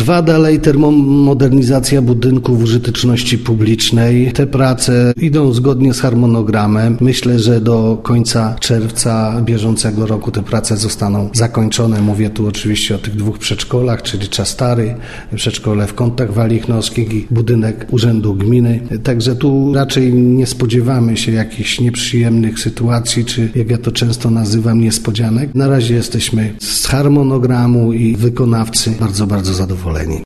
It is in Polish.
Trwa dalej termomodernizacja budynków użyteczności publicznej. Te prace idą zgodnie z harmonogramem. Myślę, że do końca czerwca bieżącego roku te prace zostaną zakończone. Mówię tu oczywiście o tych 2 przedszkolach, czyli Czastary, przedszkole w Kątach Walichnowskich i budynek Urzędu Gminy. Także tu raczej nie spodziewamy się jakichś nieprzyjemnych sytuacji, czy jak ja to często nazywam, niespodzianek. Na razie jesteśmy z harmonogramu i wykonawcy bardzo, bardzo zadowoleni.